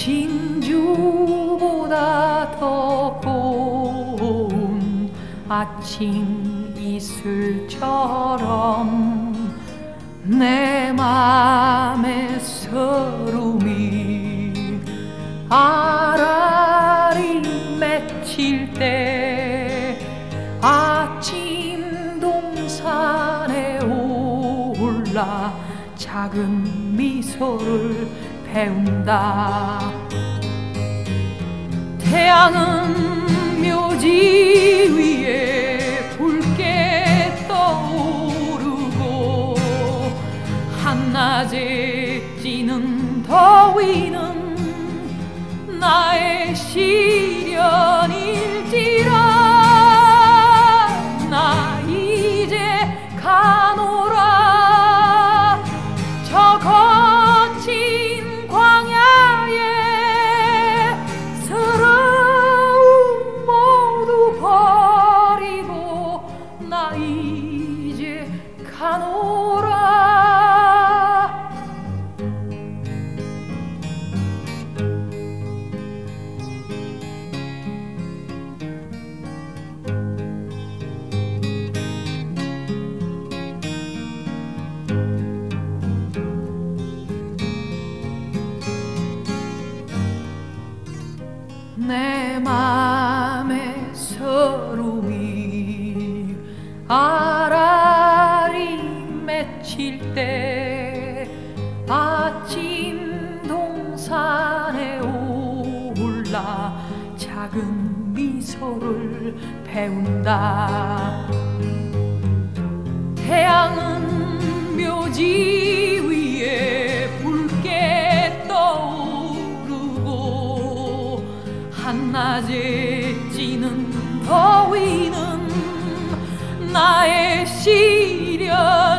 진주보다 더 고운 아침 이슬처럼 내 맘의 서름이 아라리 맺힐 때 아침 동산에 올라 작은 미소를 배운다. 태양은 묘지 위에 붉게 떠오르고 한낮에 찌는 더위는 나의 시련일지라. 나 이제 가노라 저 거친 광야에 서러움 모두 버리고 나 이제 가노라. 내 맘의 서름이 아라리 맺힐 때 아침 동산에 올라 작은 미소를 배운다. 태양은 묘지 위에 붉게 떠오르고 한낮에 찌는 더위는 나의 시련